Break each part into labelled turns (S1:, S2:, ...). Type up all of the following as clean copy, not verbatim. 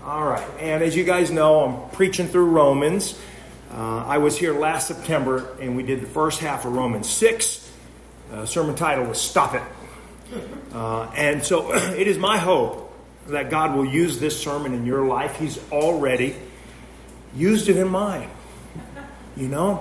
S1: All right, and as you guys know, I'm preaching through Romans. I was here last September, and we did the first half of Romans 6. Sermon title was Stop It. And so it is my hope that God will use this sermon in your life. He's already used it in mine. You know?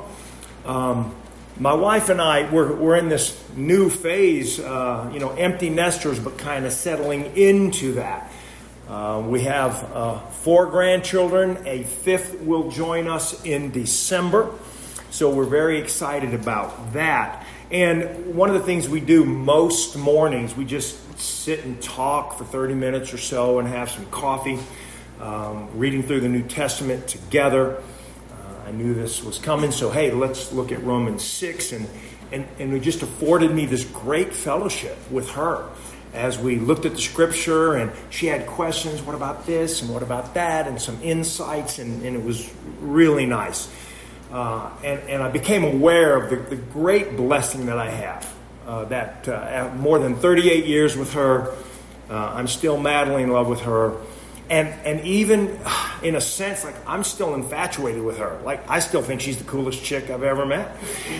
S1: My wife and I, we're in this new phase, empty nesters, but kind of settling into that. We have 4 grandchildren. A 5th will join us in December. So we're very excited about that. And one of the things we do most mornings, we just sit and talk for 30 minutes or so and have some coffee, reading through the New Testament together. I knew this was coming, so hey, let's look at Romans 6. And it just afforded me this great fellowship with her as we looked at the scripture, and she had questions, what about this and what about that, and some insights, and it was really nice. And I became aware of the great blessing that I have, that more than 38 years with her, I'm still madly in love with her. And even in a sense, like, I'm still infatuated with her. Like, I still think she's the coolest chick I've ever met.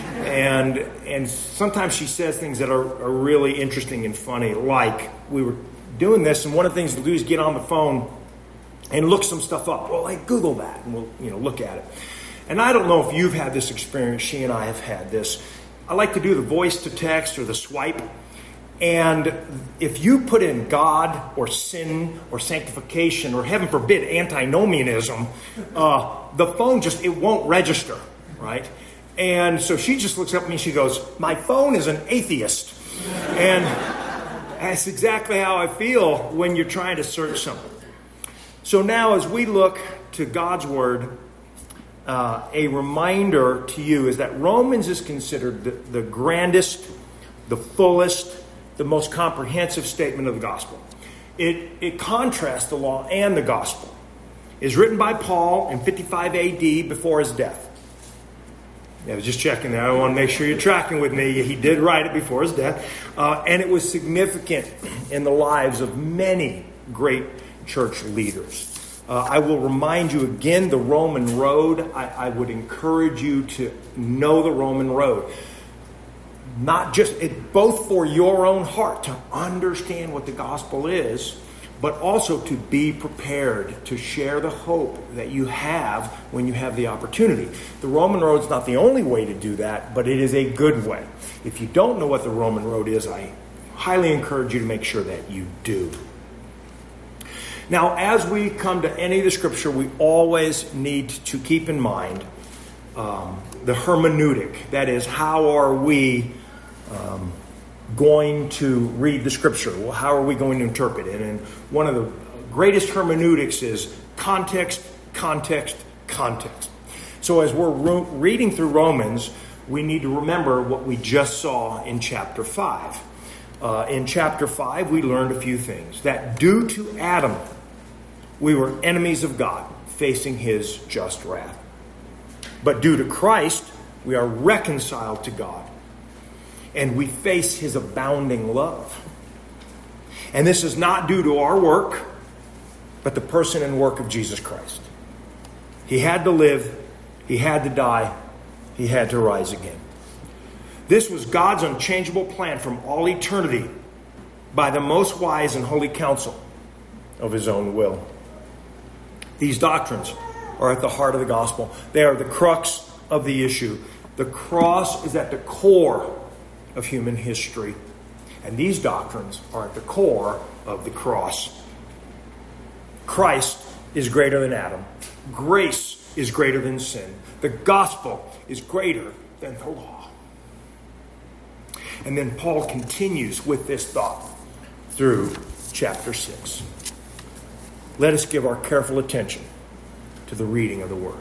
S1: And sometimes she says things that are really interesting and funny. Like, we were doing this, and one of the things we'll do is get on the phone and look some stuff up. Well, like, Google that, and we'll look at it. And I don't know if you've had this experience. She and I have had this. I like to do the voice to text or the swipe. And if you put in God or sin or sanctification or, heaven forbid, antinomianism, the phone it won't register, right? And so she just looks up at me and she goes, my phone is an atheist. And that's exactly how I feel when you're trying to search something. So now as we look to God's Word, a reminder to you is that Romans is considered the grandest, the fullest, the most comprehensive statement of the gospel. It contrasts the law and the gospel. It's written by Paul in 55 AD before his death. I was just checking that. I want to make sure you're tracking with me. He did write it before his death. And it was significant in the lives of many great church leaders. I will remind you again, the Roman road. I would encourage you to know the Roman road. Not just both for your own heart to understand what the gospel is, but also to be prepared to share the hope that you have when you have the opportunity. The Roman road is not the only way to do that, but it is a good way. If you don't know what the Roman road is, I highly encourage you to make sure that you do. Now, as we come to any of the scripture, we always need to keep in mind the hermeneutic. That is, how are we going to read the scripture? Well, how are we going to interpret it? And one of the greatest hermeneutics is context, context, context. So as we're reading through Romans, we need to remember what we just saw in chapter 5. In chapter 5, we learned a few things. That due to Adam, we were enemies of God, facing his just wrath. But due to Christ, we are reconciled to God. And we face his abounding love. And this is not due to our work, but the person and work of Jesus Christ. He had to live, he had to die, he had to rise again. This was God's unchangeable plan from all eternity by the most wise and holy counsel of his own will. These doctrines are at the heart of the gospel. They are the crux of the issue. The cross is at the core of human history. And these doctrines are at the core of the cross. Christ is greater than Adam. Grace is greater than sin. The gospel is greater than the law. And then Paul continues with this thought through chapter 6. Let us give our careful attention to the reading of the word.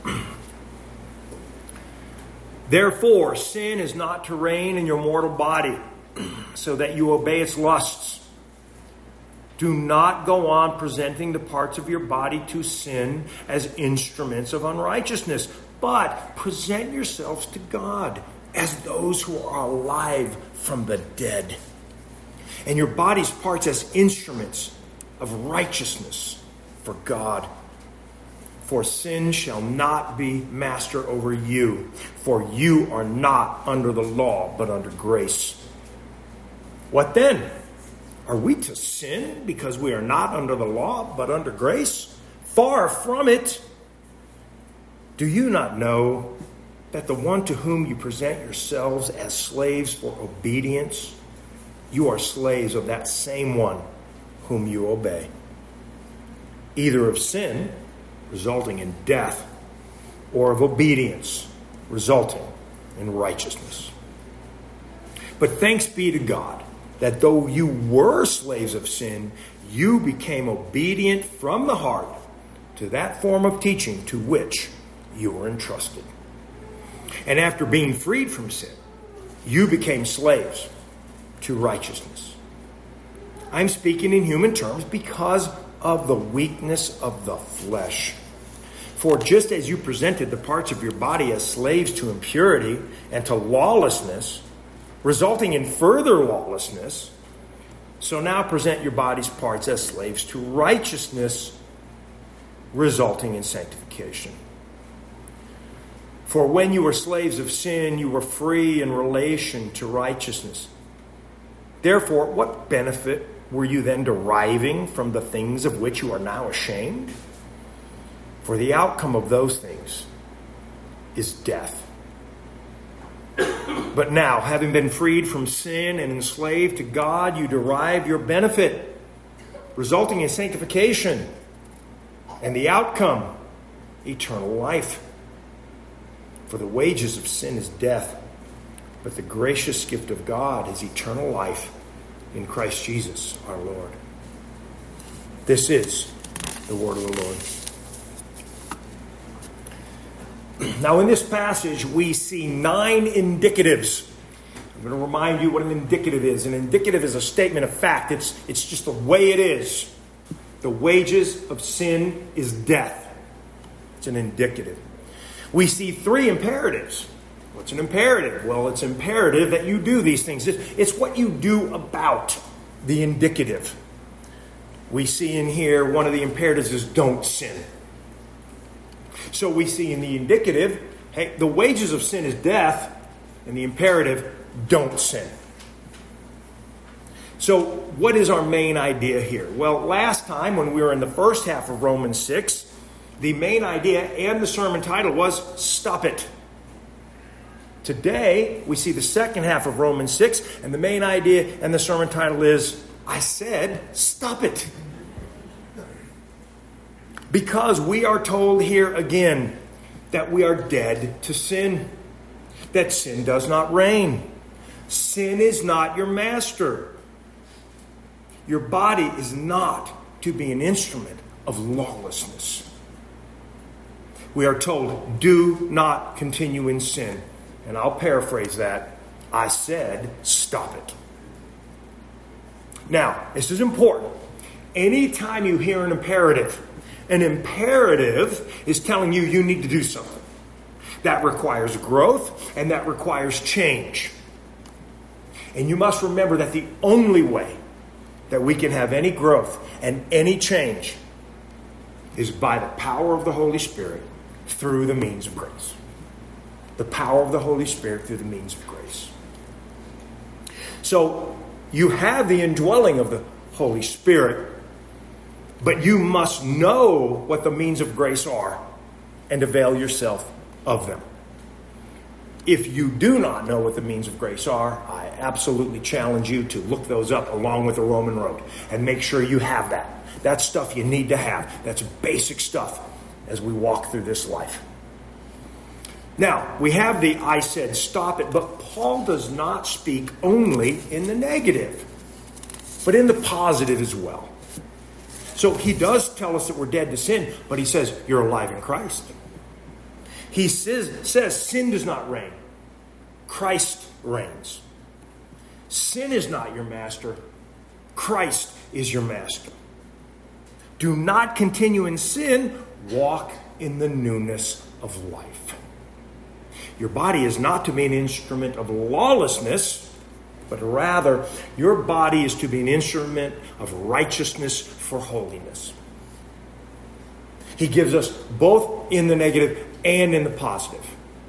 S1: Therefore, sin is not to reign in your mortal body, so that you obey its lusts. Do not go on presenting the parts of your body to sin as instruments of unrighteousness, but present yourselves to God as those who are alive from the dead, and your body's parts as instruments of righteousness. for God. For sin shall not be master over you, for you are not under the law, but under grace. What then? Are we to sin because we are not under the law, but under grace? Far from it. Do you not know that the one to whom you present yourselves as slaves for obedience, you are slaves of that same one whom you obey, either of sin, resulting in death, or of obedience, resulting in righteousness. But thanks be to God that though you were slaves of sin, you became obedient from the heart to that form of teaching to which you were entrusted. And after being freed from sin, you became slaves to righteousness. I'm speaking in human terms because of the weakness of the flesh. For just as you presented the parts of your body as slaves to impurity and to lawlessness, resulting in further lawlessness, so now present your body's parts as slaves to righteousness, resulting in sanctification. For when you were slaves of sin, you were free in relation to righteousness. Therefore, what benefit were you then deriving from the things of which you are now ashamed? For the outcome of those things is death. But now, having been freed from sin and enslaved to God, you derive your benefit, resulting in sanctification, and the outcome, eternal life. For the wages of sin is death, but the gracious gift of God is eternal life in Christ Jesus our Lord. This is the word of the Lord. Now in this passage we see 9 indicatives. I'm going to remind you what an indicative is. An indicative is a statement of fact. It's just the way it is. The wages of sin is death. It's an indicative. We see 3 imperatives. What's an imperative? Well, it's imperative that you do these things. It's what you do about the indicative. We see in here one of the imperatives is don't sin. So we see in the indicative, hey, the wages of sin is death, and the imperative, don't sin. So what is our main idea here? Well, last time when we were in the first half of Romans 6, the main idea and the sermon title was Stop It. Today, we see the second half of Romans 6, and the main idea and the sermon title is, I said, stop it. Because we are told here again that we are dead to sin, that sin does not reign. Sin is not your master. Your body is not to be an instrument of lawlessness. We are told, do not continue in sin. And I'll paraphrase that. I said, stop it. Now, this is important. Anytime you hear an imperative is telling you you need to do something. That requires growth and that requires change. And you must remember that the only way that we can have any growth and any change is by the power of the Holy Spirit through the means of grace. The power of the Holy Spirit through the means of grace. So you have the indwelling of the Holy Spirit, but you must know what the means of grace are and avail yourself of them. If you do not know what the means of grace are, I absolutely challenge you to look those up along with the Roman Road and make sure you have that. That's stuff you need to have. That's basic stuff as we walk through this life. Now, we have the I said stop it, but Paul does not speak only in the negative, but in the positive as well. So he does tell us that we're dead to sin, but he says you're alive in Christ. He says sin does not reign. Christ reigns. Sin is not your master. Christ is your master. Do not continue in sin. Walk in the newness of life. Your body is not to be an instrument of lawlessness, but rather your body is to be an instrument of righteousness for holiness. He gives us both in the negative and in the positive.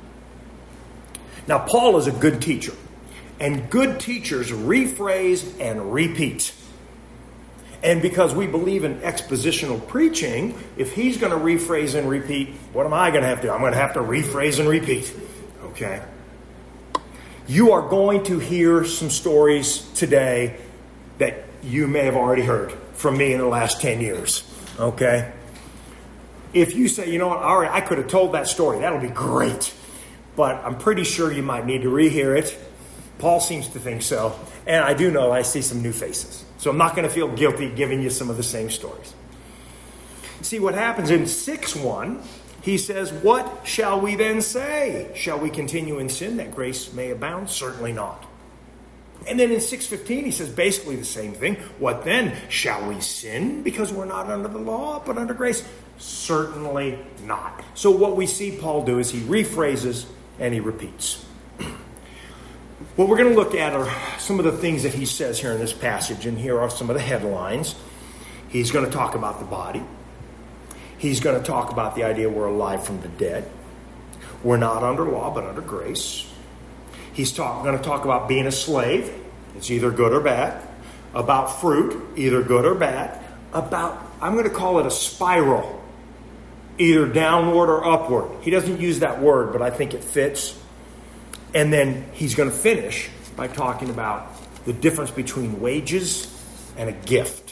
S1: Now, Paul is a good teacher, and good teachers rephrase and repeat. And because we believe in expositional preaching, if he's going to rephrase and repeat, what am I going to have to do? I'm going to have to rephrase and repeat. Okay? You are going to hear some stories today that you may have already heard from me in the last 10 years. Okay? If you say, you know what, all right, I could have told that story. That'll be great. But I'm pretty sure you might need to rehear it. Paul seems to think so. And I do know I see some new faces. So I'm not going to feel guilty giving you some of the same stories. See what happens in 6:1. He says, what shall we then say? Shall we continue in sin that grace may abound? Certainly not. And then in 6:15 he says basically the same thing. What then? Shall we sin because we're not under the law but under grace? Certainly not. So what we see Paul do is he rephrases and he repeats. What we're going to look at are some of the things that he says here in this passage, and here are some of the headlines. He's going to talk about the body. He's going to talk about the idea we're alive from the dead. We're not under law, but under grace. He's going to talk about being a slave. It's either good or bad. About fruit, either good or bad. I'm going to call it a spiral, either downward or upward. He doesn't use that word, but I think it fits. And then he's going to finish by talking about the difference between wages and a gift.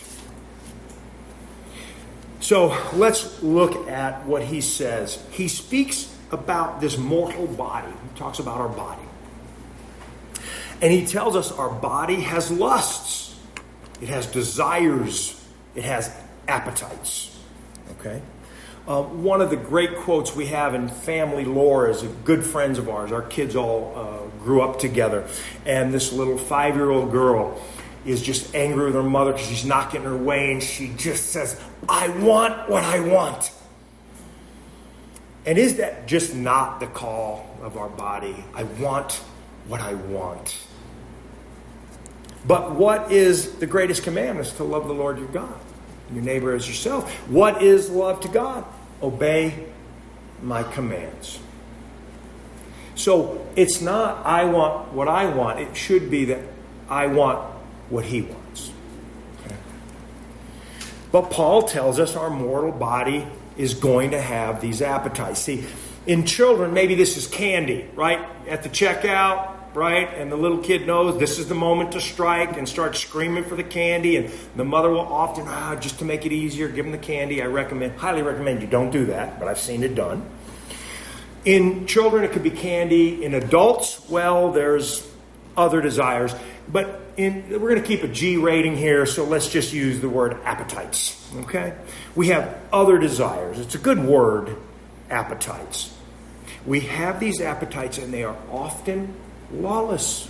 S1: So let's look at what he says. He speaks about this mortal body. He talks about our body. And he tells us our body has lusts. It has desires. It has appetites. Okay? One of the great quotes we have in family lore is good friends of ours. Our kids all grew up together. And this little 5-year-old girl is just angry with her mother because she's not getting her way. And she just says, I want what I want. And is that just not the call of our body? I want what I want. But what is the greatest commandment? Is to love the Lord your God, and your neighbor as yourself. What is love to God? Obey my commands. So it's not I want what I want. It should be that I want what he wants. Okay? But Paul tells us our mortal body is going to have these appetites. See, in children, maybe this is candy, right? At the checkout, right? And the little kid knows this is the moment to strike and start screaming for the candy. And the mother will often, just to make it easier, give them the candy. I highly recommend you don't do that, but I've seen it done. In children, it could be candy. In adults, well, there's other desires. But we're going to keep a G rating here, so let's just use the word appetites. Okay? We have other desires. It's a good word, appetites. We have these appetites, and they are often lawless.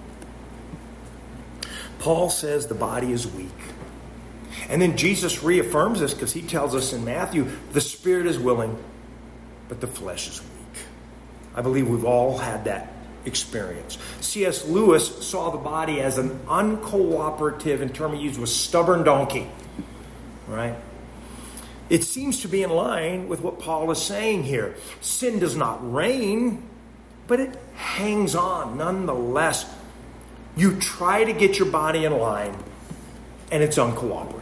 S1: Paul says the body is weak. And then Jesus reaffirms this because he tells us in Matthew, the spirit is willing, but the flesh is weak. I believe we've all had that experience. C.S. Lewis saw the body as an uncooperative, and term he used was stubborn donkey. Right? It seems to be in line with what Paul is saying here. Sin does not reign, but it hangs on nonetheless. You try to get your body in line, and it's uncooperative.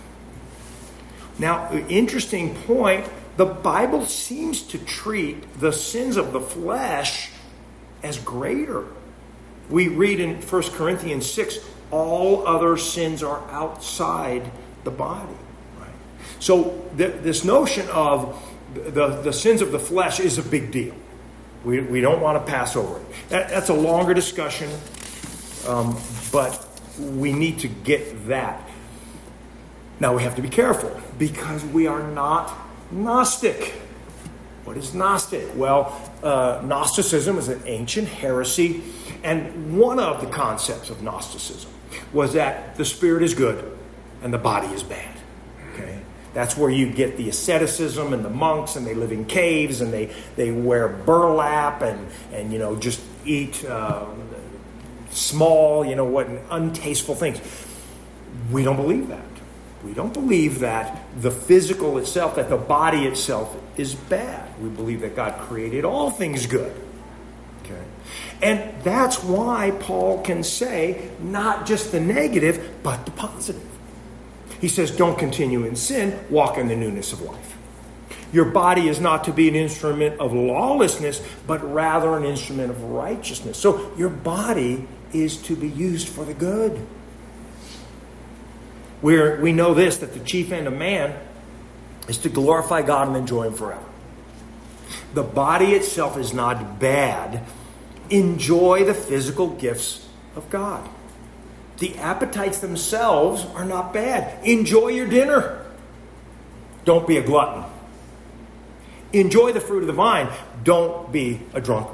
S1: Now, interesting point, the Bible seems to treat the sins of the flesh as greater. We read in 1 Corinthians 6, all other sins are outside the body. Right? So this notion of the sins of the flesh is a big deal. We don't want to pass over it. That's a longer discussion, but we need to get that. Now we have to be careful because we are not Gnostic. What is Gnostic? Well, Gnosticism is an ancient heresy, and one of the concepts of Gnosticism was that the spirit is good and the body is bad. Okay? That's where you get the asceticism and the monks, and they live in caves, and they wear burlap and just eat small, untasteful things. We don't believe that. We don't believe that the physical itself, that the body itself is bad. We believe that God created all things good. Okay? And that's why Paul can say not just the negative, but the positive. He says, don't continue in sin, walk in the newness of life. Your body is not to be an instrument of lawlessness, but rather an instrument of righteousness. So your body is to be used for the good. We know this, that the chief end of man is to glorify God and enjoy Him forever. The body itself is not bad. Enjoy the physical gifts of God. The appetites themselves are not bad. Enjoy your dinner. Don't be a glutton. Enjoy the fruit of the vine. Don't be a drunkard.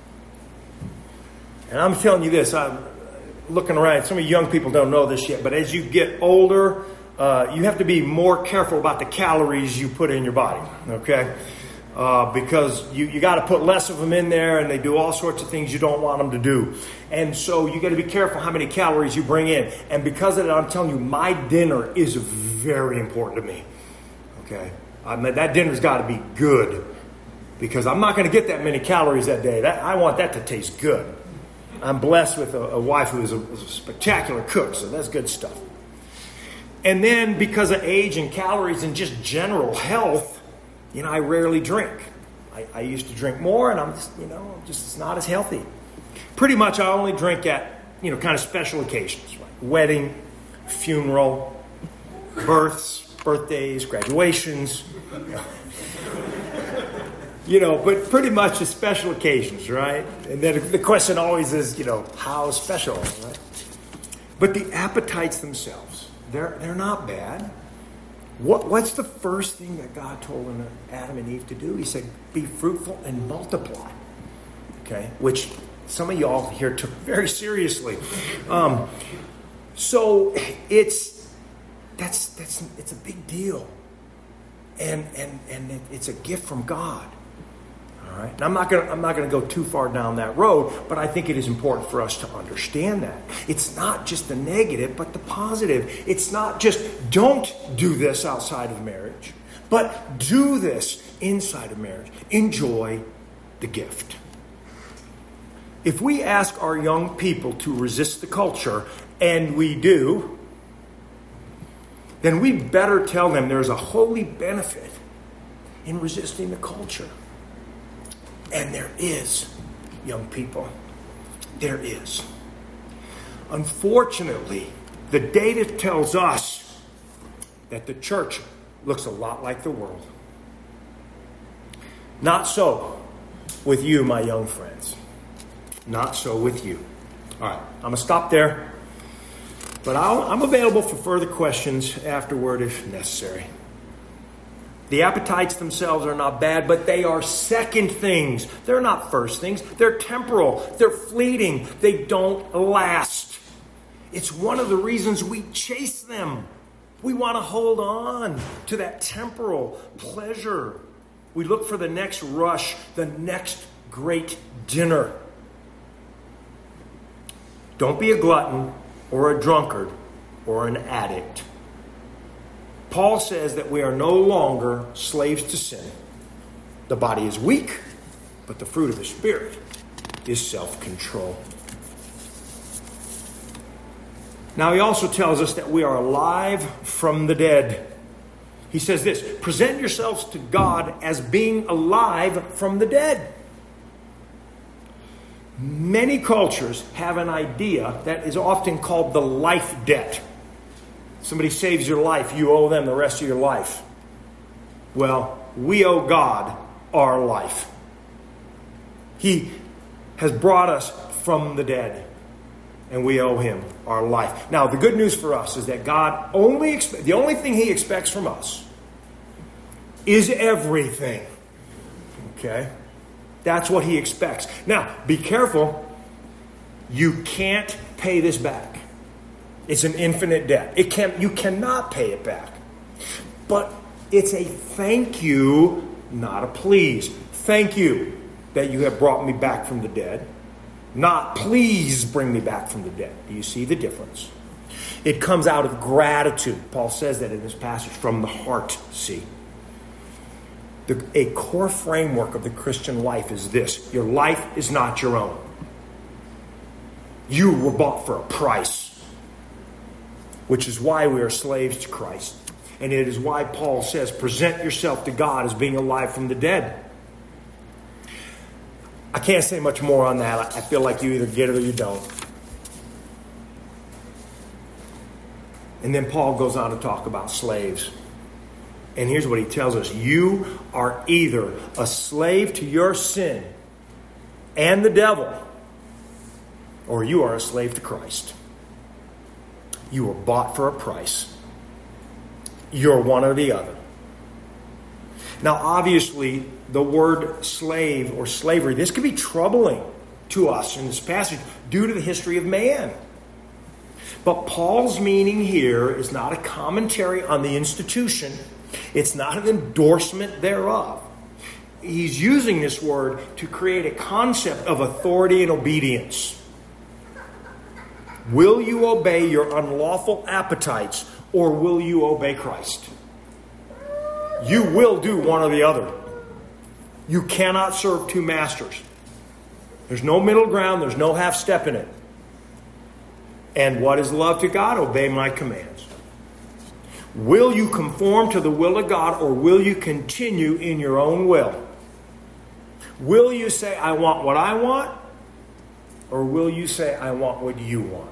S1: And I'm telling you this, I'm looking around, some of you young people don't know this yet, but as you get older, you have to be more careful about the calories you put in your body, okay? Because you got to put less of them in there, and they do all sorts of things you don't want them to do. And so you got to be careful how many calories you bring in. And because of that, I'm telling you, my dinner is very important to me. Okay? That dinner's got to be good, because I'm not going to get that many calories that day. I want that to taste good. I'm blessed with a wife who is a spectacular cook, so that's good stuff. And then because of age and calories and just general health, I rarely drink. I used to drink more, and I'm just it's not as healthy. Pretty much I only drink at, kind of special occasions, like wedding, funeral, births, birthdays, graduations, but pretty much the special occasions, right? And then the question always is, how special, right? But the appetites themselves, they're not bad. What's the first thing that God told Adam and Eve to do? He said, be fruitful and multiply. Okay? Which some of y'all here took very seriously. So it's a big deal. And it's a gift from God. All right? And I'm not going to go too far down that road, but I think it is important for us to understand that. It's not just the negative, but the positive. It's not just don't do this outside of marriage, but do this inside of marriage. Enjoy the gift. If we ask our young people to resist the culture, and we do, then we better tell them there's a holy benefit in resisting the culture. And there is, young people. There is. Unfortunately, the data tells us that the church looks a lot like the world. Not so with you, my young friends. Not so with you. All right, I'm going to stop there. But I'm available for further questions afterward if necessary. The appetites themselves are not bad, but they are second things. They're not first things. They're temporal. They're fleeting. They don't last. It's one of the reasons we chase them. We want to hold on to that temporal pleasure. We look for the next rush, the next great dinner. Don't be a glutton or a drunkard or an addict. Paul says that we are no longer slaves to sin. The body is weak, but the fruit of the Spirit is self-control. Now he also tells us that we are alive from the dead. He says this, present yourselves to God as being alive from the dead. Many cultures have an idea that is often called the life debt. Somebody saves your life, you owe them the rest of your life. Well, we owe God our life. He has brought us from the dead, and we owe Him our life. Now, the good news for us is that God the only thing He expects from us is everything. Okay? That's what He expects. Now, be careful. You can't pay this back. It's an infinite debt. You cannot pay it back. But it's a thank you, not a please. Thank you that you have brought me back from the dead. Not please bring me back from the dead. Do you see the difference? It comes out of gratitude. Paul says that in this passage, from the heart, see. A core framework of the Christian life is this. Your life is not your own. You were bought for a price, which is why we are slaves to Christ. And it is why Paul says, present yourself to God as being alive from the dead. I can't say much more on that. I feel like you either get it or you don't. And then Paul goes on to talk about slaves. And here's what he tells us. You are either a slave to your sin and the devil, or you are a slave to Christ. You were bought for a price. You're one or the other. Now, obviously, the word slave or slavery, this could be troubling to us in this passage due to the history of man. But Paul's meaning here is not a commentary on the institution. It's not an endorsement thereof. He's using this word to create a concept of authority and obedience. Will you obey your unlawful appetites, or will you obey Christ? You will do one or the other. You cannot serve two masters. There's no middle ground. There's no half step in it. And what is love to God? Obey my commands. Will you conform to the will of God, or will you continue in your own will? Will you say, I want what I want? Or will you say, I want what you want?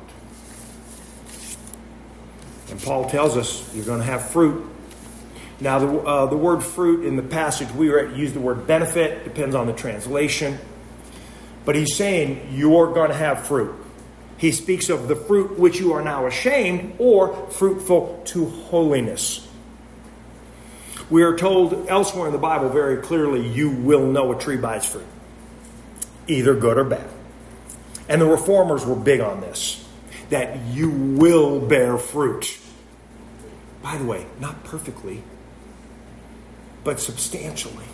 S1: And Paul tells us you're going to have fruit. Now, the word fruit in the passage, we use the word benefit. Depends on the translation. But he's saying you're going to have fruit. He speaks of the fruit which you are now ashamed, or fruitful to holiness. We are told elsewhere in the Bible very clearly, you will know a tree by its fruit, either good or bad. And the reformers were big on this, that you will bear fruit. By the way, not perfectly, but substantially.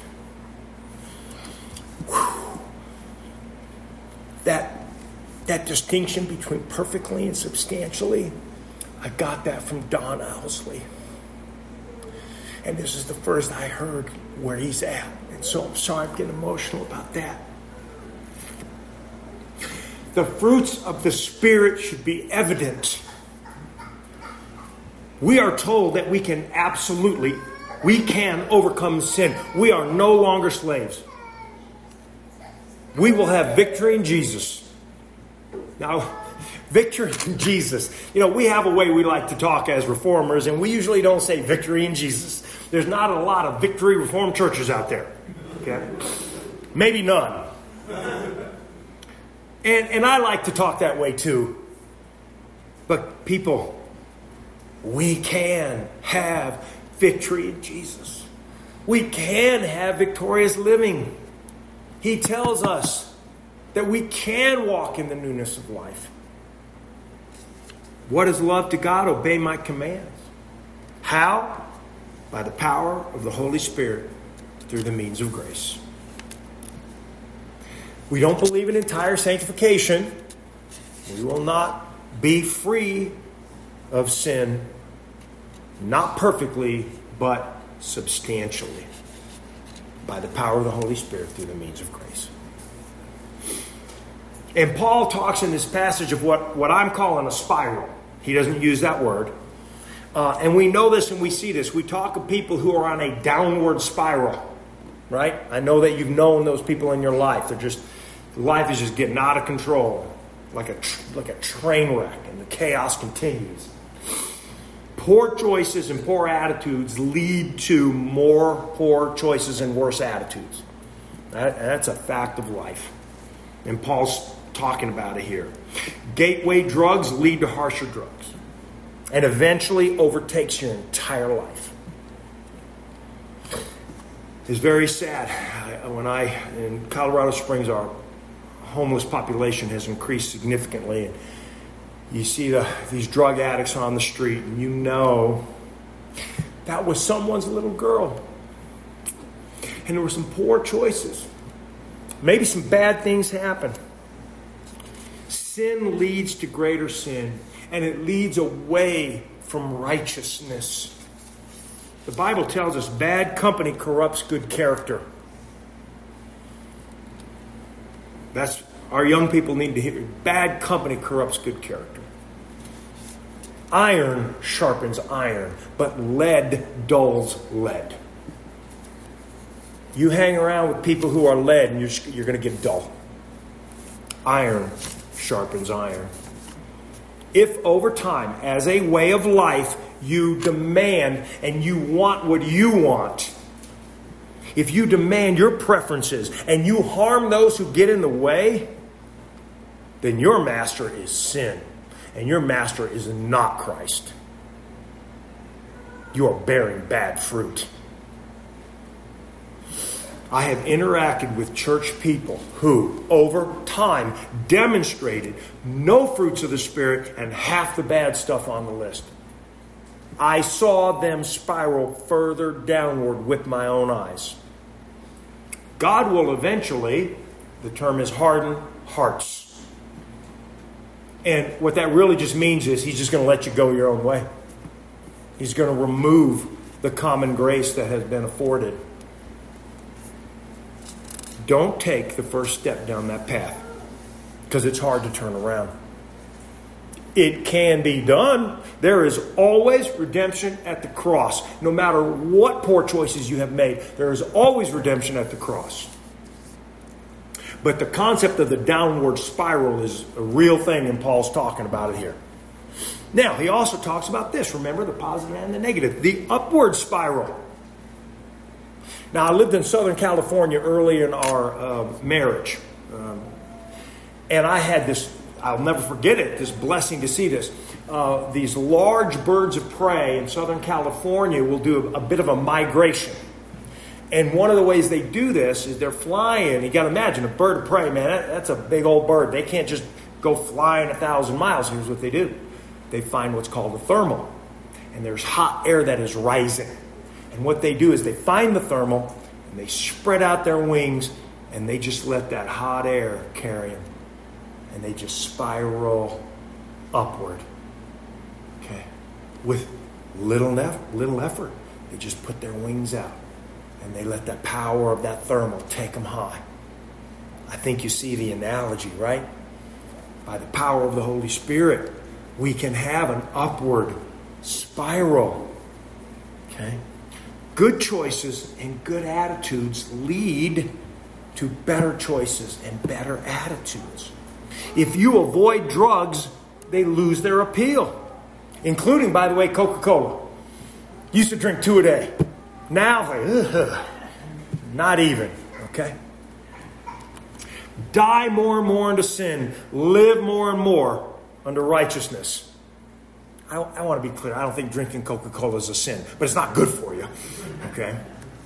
S1: Whew. That distinction between perfectly and substantially, I got that from Don Owsley. And this is the first I heard where he's at. And so I'm sorry I'm getting emotional about that. The fruits of the Spirit should be evident. We are told that we can overcome sin. We are no longer slaves. We will have victory in Jesus. Now, victory in Jesus. You know, we have a way we like to talk as reformers, and we usually don't say victory in Jesus. There's not a lot of victory reformed churches out there. Okay? Maybe none. And I like to talk that way too. But people, we can have victory in Jesus. We can have victorious living. He tells us that we can walk in the newness of life. What is love to God? Obey my commands. How? By the power of the Holy Spirit through the means of grace. We don't believe in entire sanctification. We will not be free of sin, not perfectly, but substantially, by the power of the Holy Spirit through the means of grace. And Paul talks in this passage of what I'm calling a spiral. He doesn't use that word. And we know this and we see this. We talk of people who are on a downward spiral. Right? I know that you've known those people in your life. Life is just getting out of control. Like a train wreck. And the chaos continues. Poor choices and poor attitudes lead to more poor choices and worse attitudes. That's a fact of life. And Paul's talking about it here. Gateway drugs lead to harsher drugs. And eventually overtakes your entire life. It's very sad. In Colorado Springs, our homeless population has increased significantly. And you see these drug addicts on the street, and you know that was someone's little girl. And there were some poor choices. Maybe some bad things happen. Sin leads to greater sin. and it leads away from righteousness. The Bible tells us bad company corrupts good character. That's our young people need to hear. Bad company corrupts good character. Iron sharpens iron, but lead dulls lead. You hang around with people who are lead and you're going to get dull. Iron sharpens iron. If over time, as a way of life, you demand and you want what you want, if you demand your preferences and you harm those who get in the way, then your master is sin. And your master is not Christ. You are bearing bad fruit. I have interacted with church people who, over time, demonstrated no fruits of the Spirit and half the bad stuff on the list. I saw them spiral further downward with my own eyes. God will eventually, the term is harden hearts. And what that really just means is He's just going to let you go your own way. He's going to remove the common grace that has been afforded. Don't take the first step down that path because it's hard to turn around. It can be done. There is always redemption at the cross. No matter what poor choices you have made, there is always redemption at the cross. But the concept of the downward spiral is a real thing, and Paul's talking about it here. Now, he also talks about this. Remember, the positive and the negative. The upward spiral. Now, I lived in Southern California early in our marriage. And I had this, I'll never forget it, this blessing to see this. These large birds of prey in Southern California will do a bit of a migration. And one of the ways they do this is they're flying. You got to imagine a bird of prey, man. That's a big old bird. They can't just go flying 1,000 miles. Here's what they do. They find what's called a thermal. And there's hot air that is rising. And what they do is they find the thermal and they spread out their wings and they just let that hot air carry them. And they just spiral upward. Okay. With little effort. They just put their wings out. And they let the power of that thermal take them high. I think you see the analogy, right? By the power of the Holy Spirit, we can have an upward spiral. Okay? Good choices and good attitudes lead to better choices and better attitudes. If you avoid drugs, they lose their appeal. Including, by the way, Coca-Cola. Used to drink 2 a day. Now, not even, okay? Die more and more into sin. Live more and more under righteousness. I want to be clear. I don't think drinking Coca-Cola is a sin, but it's not good for you, okay?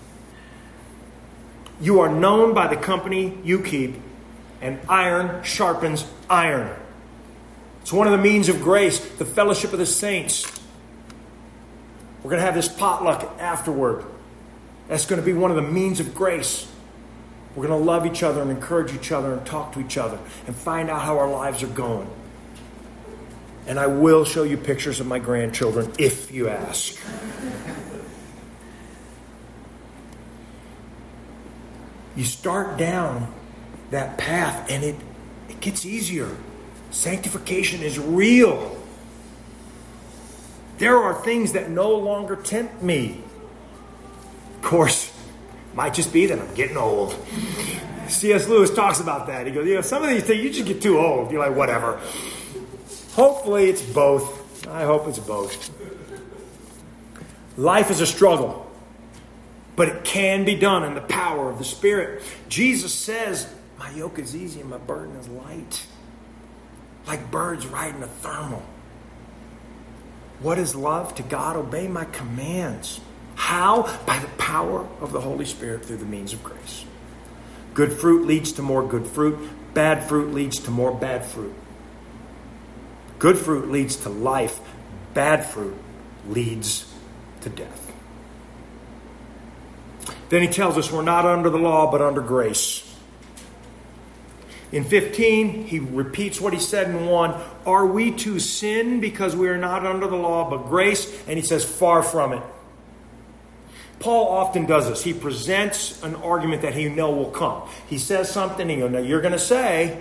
S1: You are known by the company you keep, and iron sharpens iron. It's one of the means of grace, the fellowship of the saints. We're going to have this potluck afterward. That's going to be one of the means of grace. We're going to love each other and encourage each other and talk to each other and find out how our lives are going. And I will show you pictures of my grandchildren if you ask. You start down that path and it gets easier. Sanctification is real. There are things that no longer tempt me. Of course, might just be that I'm getting old. C.S. Lewis talks about that. He goes, some of these things, you just get too old. You're like, whatever. Hopefully it's both. I hope it's both. Life is a struggle, but it can be done in the power of the Spirit. Jesus says, my yoke is easy and my burden is light. Like birds riding a thermal. What is love? To God, obey my commands. How? By the power of the Holy Spirit through the means of grace. Good fruit leads to more good fruit. Bad fruit leads to more bad fruit. Good fruit leads to life. Bad fruit leads to death. Then he tells us we're not under the law, but under grace. In 15, he repeats what he said in 1. Are we to sin because we are not under the law but grace? And he says, far from it. Paul often does this. He presents an argument that he knows will come. He says something, he goes, now you're going to say,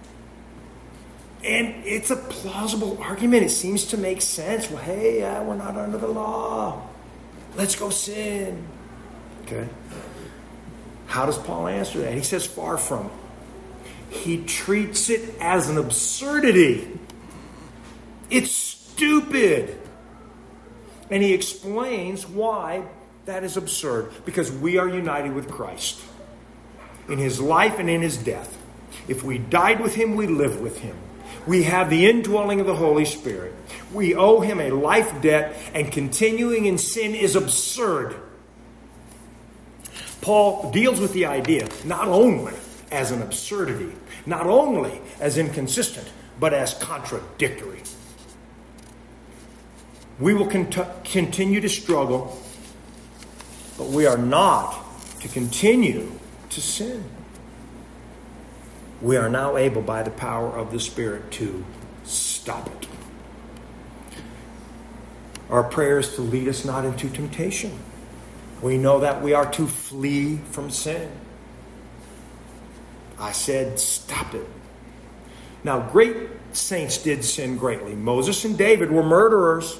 S1: and it's a plausible argument. It seems to make sense. Well, hey, we're not under the law. Let's go sin. Okay. How does Paul answer that? He says, far from it. He treats it as an absurdity. It's stupid. And he explains why that is absurd. Because we are united with Christ in his life and in his death. If we died with him, we live with him. We have the indwelling of the Holy Spirit. We owe him a life debt, and continuing in sin is absurd. Paul deals with the idea not only as an absurdity, not only as inconsistent, but as contradictory. We will continue to struggle, but we are not to continue to sin. We are now able, by the power of the Spirit, to stop it. Our prayer is to lead us not into temptation. We know that we are to flee from sin. I said, stop it. Now, great saints did sin greatly. Moses and David were murderers.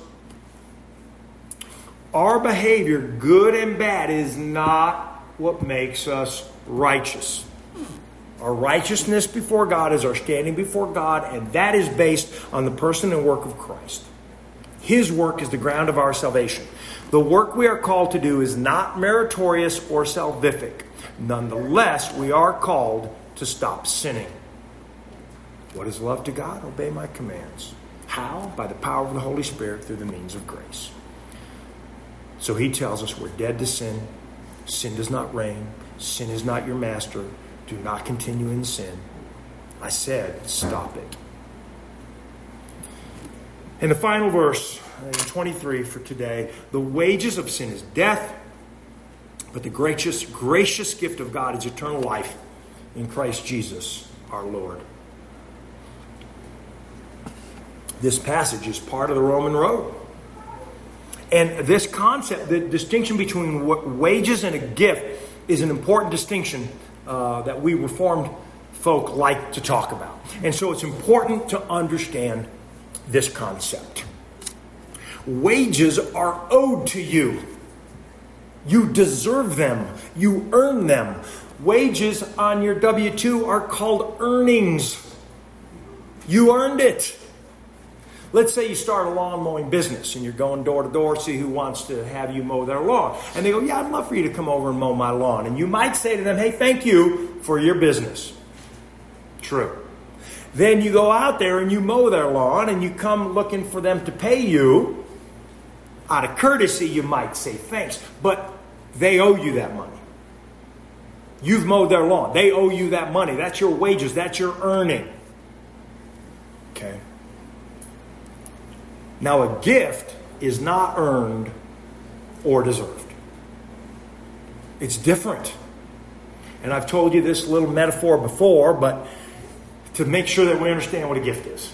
S1: Our behavior, good and bad, is not what makes us righteous. Our righteousness before God is our standing before God, and that is based on the person and work of Christ. His work is the ground of our salvation. The work we are called to do is not meritorious or salvific. Nonetheless, we are called to stop sinning. What is love to God? Obey my commands. How? By the power of the Holy Spirit through the means of grace. So he tells us we're dead to sin. Sin does not reign. Sin is not your master. Do not continue in sin. I said, stop it. In the final verse, in 23 for today, the wages of sin is death, but the gracious gift of God is eternal life in Christ Jesus our Lord. This passage is part of the Roman road. And this concept, the distinction between wages and a gift, is an important distinction that we Reformed folk like to talk about. And so it's important to understand this concept. Wages are owed to you. You deserve them. You earn them. Wages on your W-2 are called earnings. You earned it. Let's say you start a lawn mowing business and you're going door to door, see who wants to have you mow their lawn. And they go, yeah, I'd love for you to come over and mow my lawn. And you might say to them, hey, thank you for your business. True. Then you go out there and you mow their lawn and you come looking for them to pay you. Out of courtesy, you might say thanks, but they owe you that money. You've mowed their lawn. They owe you that money. That's your wages. That's your earning. Okay. Now, a gift is not earned or deserved. It's different. And I've told you this little metaphor before, but to make sure that we understand what a gift is.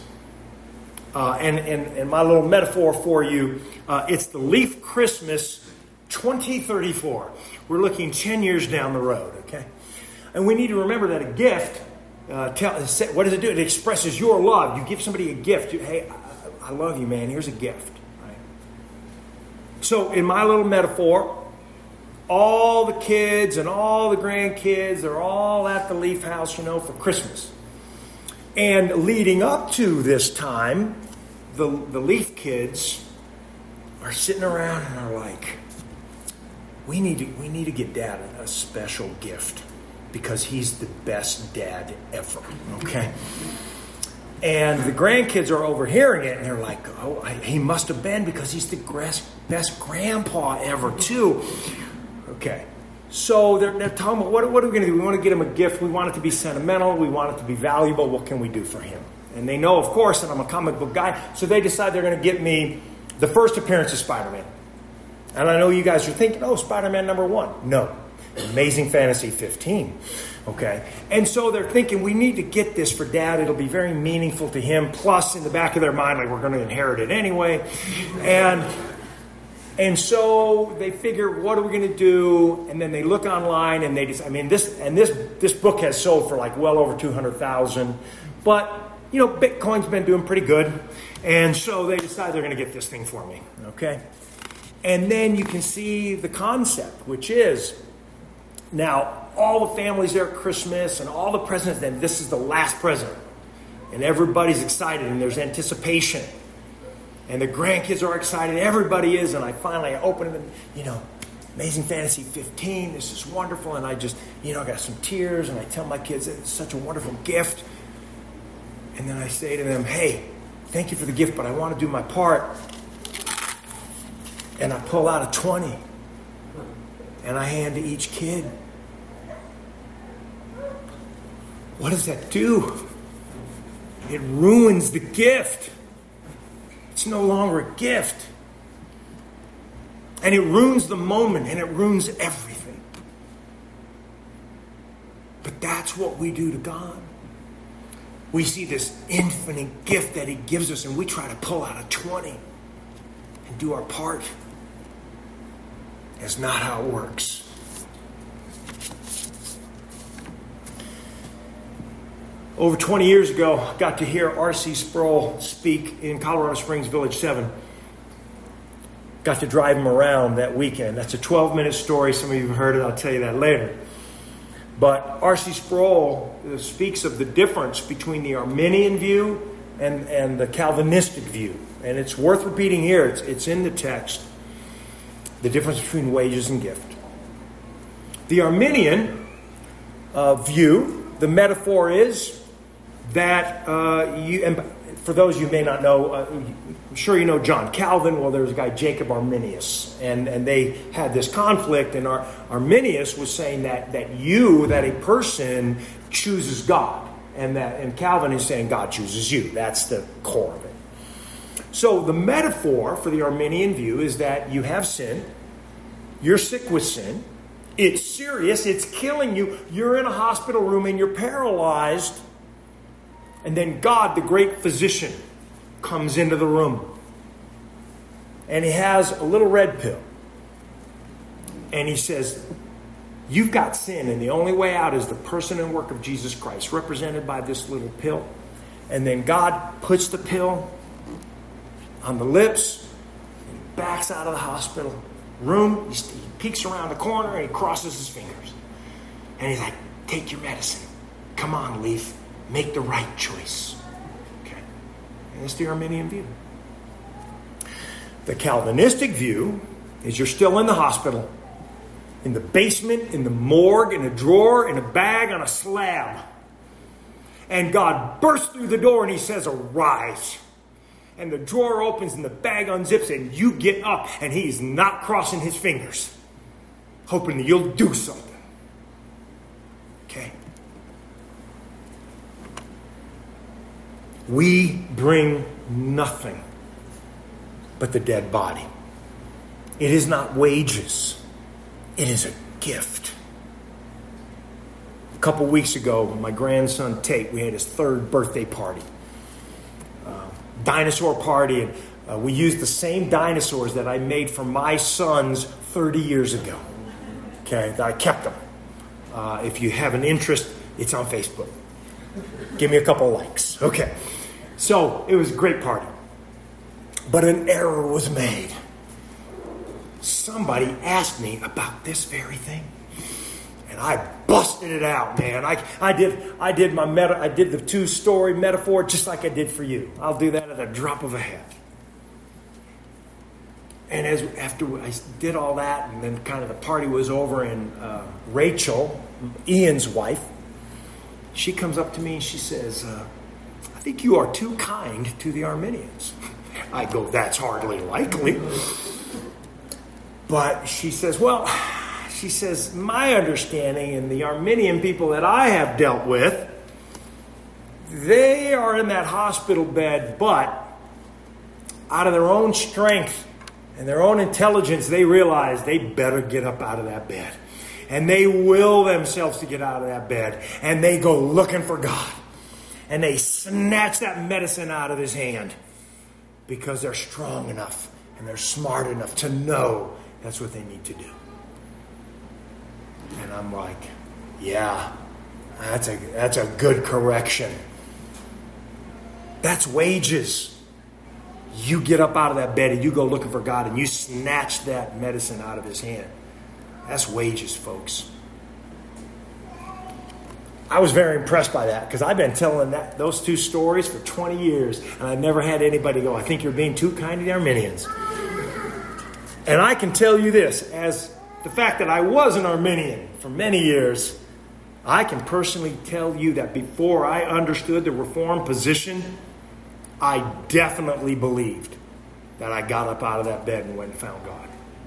S1: And my little metaphor for you, it's the Leaf Christmas 2034. We're looking 10 years down the road, okay? And we need to remember that a gift, what does it do? It expresses your love. You give somebody a gift. Hey, I love you, man. Here's a gift. Right? So in my little metaphor, all the kids and all the grandkids, they're all at the Leaf House, for Christmas. And leading up to this time, the Leaf kids are sitting around and are like, we need to get Dad a special gift because he's the best dad ever. Okay? And the grandkids are overhearing it and they're like, oh, he must have been because he's the best grandpa ever too. Okay. So they're talking about, what are we going to do? We want to get him a gift. We want it to be sentimental. We want it to be valuable. What can we do for him? And they know, of course, that I'm a comic book guy. So they decide they're going to get me the first appearance of Spider-Man. And I know you guys are thinking, oh, Spider-Man #1. No. Amazing Fantasy 15. Okay. And so they're thinking, we need to get this for Dad. It'll be very meaningful to him. Plus, in the back of their mind, like, we're going to inherit it anyway. And so they figure, what are we going to do? And then they look online and they just, this book has sold for like well over 200,000. But, Bitcoin's been doing pretty good. And so they decide they're going to get this thing for me. Okay. And then you can see the concept, which is now all the families there at Christmas and all the presents, then this is the last present. And everybody's excited and there's anticipation. And the grandkids are excited. Everybody is. And I finally open it, Amazing Fantasy 15. This is wonderful. And I just, I got some tears. And I tell my kids, it's such a wonderful gift. And then I say to them, hey, thank you for the gift, but I want to do my part. And I pull out a 20. And I hand to each kid. What does that do? It ruins the gift. It's no longer a gift. And it ruins the moment, and it ruins everything. But that's what we do to God. We see this infinite gift that He gives us, and we try to pull out a 20 and do our part. That's not how it works. Over 20 years ago, I got to hear R.C. Sproul speak in Colorado Springs Village 7. Got to drive him around that weekend. That's a 12-minute story. Some of you have heard it. I'll tell you that later. But R.C. Sproul speaks of the difference between the Arminian view and the Calvinistic view. And it's worth repeating here. It's in the text. The difference between wages and gift. The Arminian view, the metaphor is that and for those you may not know, I'm sure you know John Calvin. Well, there was a guy, Jacob Arminius, and they had this conflict, and Arminius was saying that a person chooses God, and Calvin is saying God chooses you. That's the core of it. So the metaphor for the Arminian view is that you have sin, you're sick with sin, it's serious, it's killing you, you're in a hospital room and you're paralyzed, and then God, the great physician, comes into the room. And He has a little red pill. And He says, you've got sin, and the only way out is the person and work of Jesus Christ, represented by this little pill. And then God puts the pill on the lips, and He backs out of the hospital room. He peeks around the corner, and He crosses His fingers. And He's like, take your medicine. Come on, Leaf. Make the right choice. Okay. And that's the Arminian view. The Calvinistic view is you're still in the hospital, in the basement, in the morgue, in a drawer, in a bag, on a slab. And God bursts through the door and He says, arise. And the drawer opens and the bag unzips and you get up, and He's not crossing His fingers, hoping that you'll do something. Okay. We bring nothing but the dead body. It is not wages. It is a gift. A couple weeks ago, my grandson Tate, we had his 3rd birthday party. Dinosaur party, and we used the same dinosaurs that I made for my sons 30 years ago. Okay, I kept them. If you have an interest, it's on Facebook. Give me a couple likes. Okay. So it was a great party. But an error was made. Somebody asked me about this very thing. And I busted it out, man. I did the 2-story metaphor just like I did for you. I'll do that at a drop of a hat. And after I did all that, and then kind of the party was over, and Rachel, Ian's wife, she comes up to me and she says, I think you are too kind to the Arminians. I go, that's hardly likely. But she says, my understanding, and the Arminian people that I have dealt with, they are in that hospital bed, but out of their own strength and their own intelligence, they realize they better get up out of that bed. And they will themselves to get out of that bed. And they go looking for God. And they snatch that medicine out of his hand. Because they're strong enough and they're smart enough to know that's what they need to do. And I'm like, yeah, that's a good correction. That's wages. You get up out of that bed and you go looking for God and you snatch that medicine out of his hand. That's wages, folks. I was very impressed by that because I've been telling those two stories for 20 years and I've never had anybody go, I think you're being too kind to the Arminians. And I can tell you this, as the fact that I was an Arminian for many years, I can personally tell you that before I understood the Reformed position, I definitely believed that I got up out of that bed and went and found God.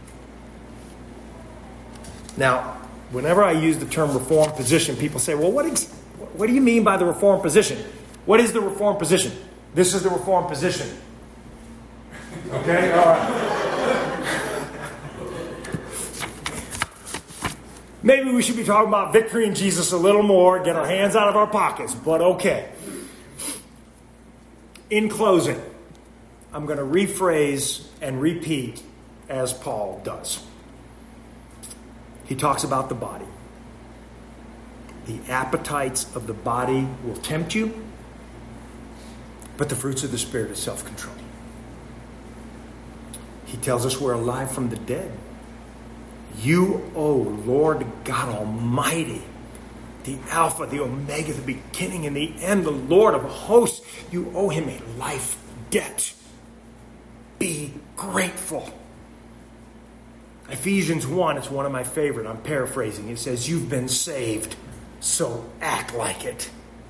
S1: Now, whenever I use the term Reformed position, people say, well, what do you mean by the Reformed position? What is the Reformed position? This is the Reformed position. Okay? All right. Maybe we should be talking about victory in Jesus a little more, get our hands out of our pockets, but okay. In closing, I'm going to rephrase and repeat as Paul does. He talks about the body. The appetites of the body will tempt you, but the fruits of the Spirit is self-control. He tells us we're alive from the dead. You, O Lord God Almighty, the Alpha, the Omega, the beginning and the end, the Lord of hosts, you owe him a life debt. Be grateful. Ephesians 1, it's one of my favorite. I'm paraphrasing. It says, you've been saved, so act like it.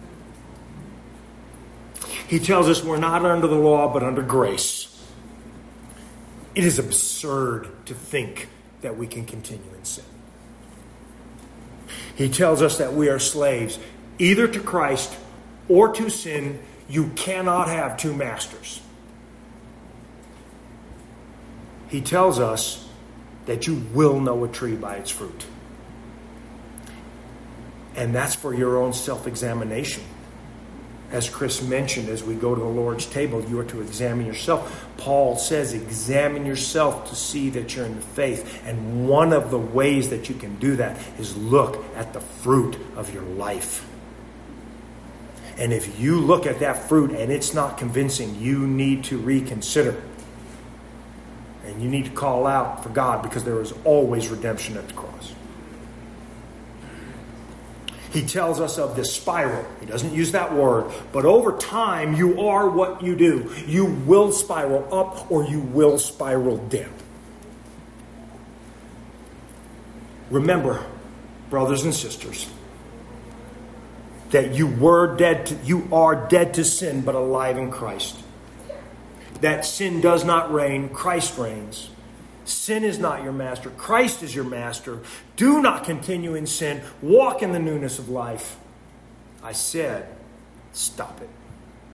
S1: He tells us we're not under the law, but under grace. It is absurd to think that we can continue in sin. He tells us that we are slaves, either to Christ or to sin. You cannot have two masters. He tells us that you will know a tree by its fruit. And that's for your own self-examination. As Chris mentioned, as we go to the Lord's table, you are to examine yourself. Paul says, examine yourself to see that you're in the faith. And one of the ways that you can do that is look at the fruit of your life. And if you look at that fruit and it's not convincing, you need to reconsider. And you need to call out for God, because there is always redemption at the cross. He tells us of this spiral. He doesn't use that word. But over time, you are what you do. You will spiral up or you will spiral down. Remember, brothers and sisters, that you are dead to sin, but alive in Christ. That sin does not reign, Christ reigns. Sin is not your master, Christ is your master. Do not continue in sin. Walk in the newness of life. I said, stop it.